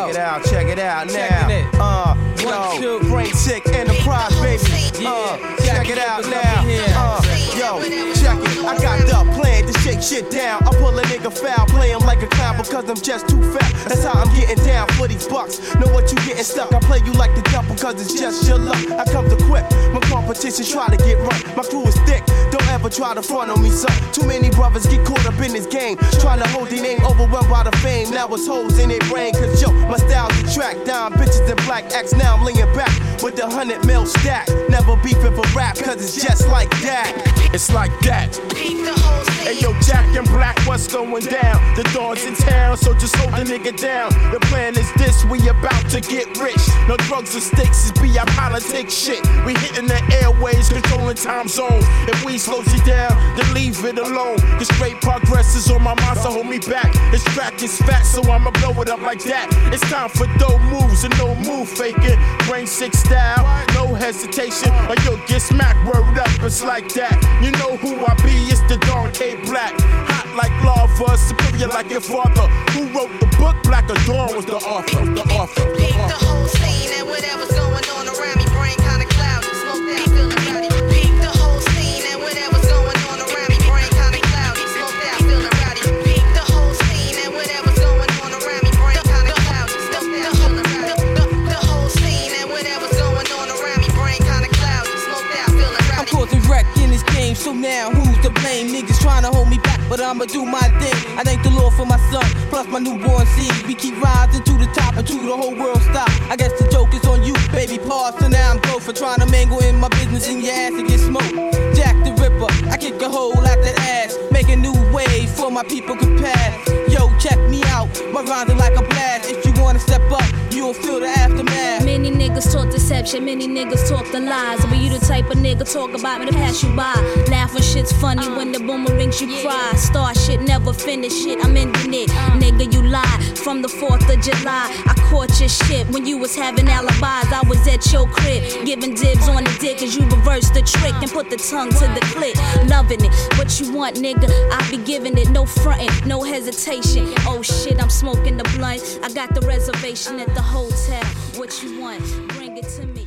Check it out now. Yo, Brain Sick Enterprise, baby. Check it out now. Yo, check it. I got the plan to shake shit down. I pull a nigga foul, play him like a clown because I'm just too fat. That's how I'm getting down for these bucks. Know what you getting stuck? I play you like the devil because it's just your luck. I come to quit when competition try to get run. My crew is thick, don't ever try to front on me, son. Too many brothers get caught up in this game, trying to hold their name overwhelmed by the fame. Now it's holes in their brain, cause yo, my style's a track. Down bitches in black X, now I'm leaning back with the 100 mil stack. Never beefing for rap, cause it's just like that. It's like that. Hey yo, Jack and Black, what's going down? The Dawn's in town, so just hold the nigga down. The plan is this, we about to get rich. No drugs or stakes, it's be our politics shit. We hitting the airways, controlling time zones. If we slows you down, then leave it alone. The straight progress is on my mind, so hold me back. This track is fat, so I'ma blow it up like that. It's time for dope moves and no move faking. Brain Sick style, no hesitation, or you'll get smacked, word up, it's like that. You know who I be, it's the Dawn K Black. Hot like lava, superior like your father. Who wrote the book? Black Dawn was the author. The whole scene and whatever's going on around me, brain kinda cloudy. Smoke that, feeling rowdy. Peep the whole scene and whatever's going on around me, brain kinda cloudy. Smoke that, feeling rowdy. Peep the whole scene and whatever's going on around me, brain kinda cloudy. Smoke that, feeling rowdy. The whole scene and whatever's going on around me, brain kinda cloudy. Smoke that, feeling rowdy. I'm causing wreck in this game, so now who's to blame? Niggas trying to hold me back, but I'ma do my thing. I thank the Lord for my son, plus my newborn seed. We keep rising to the top until the whole world stop. I guess the joke is on you, baby. Pause, so now I'm broke for trying to mangle in my business in your ass and get smoked. Jack the Ripper, I kick a hole out that ass, make a new wave for my people can pass. Yo, check me out, my rhymes are like a blast. If you wanna step up, you'll feel the aftermath. Many niggas talk deception, many niggas talk the lies. But you the type of nigga talk about me to pass you by. Laugh when shit's funny, when the boomerangs you cry. Start shit, never finish shit, I'm ending it. Nigga, you lie, from the 4th of July. I caught your shit when you was having alibis. I was at your crib, giving dibs on the dick as you reversed the trick and put the tongue to the clit. Loving it, what you want, nigga, I be giving it. No frontin', no hesitation. Oh shit, I'm smoking the blunt. I got the reservation at the hotel. What you want, bring it to me.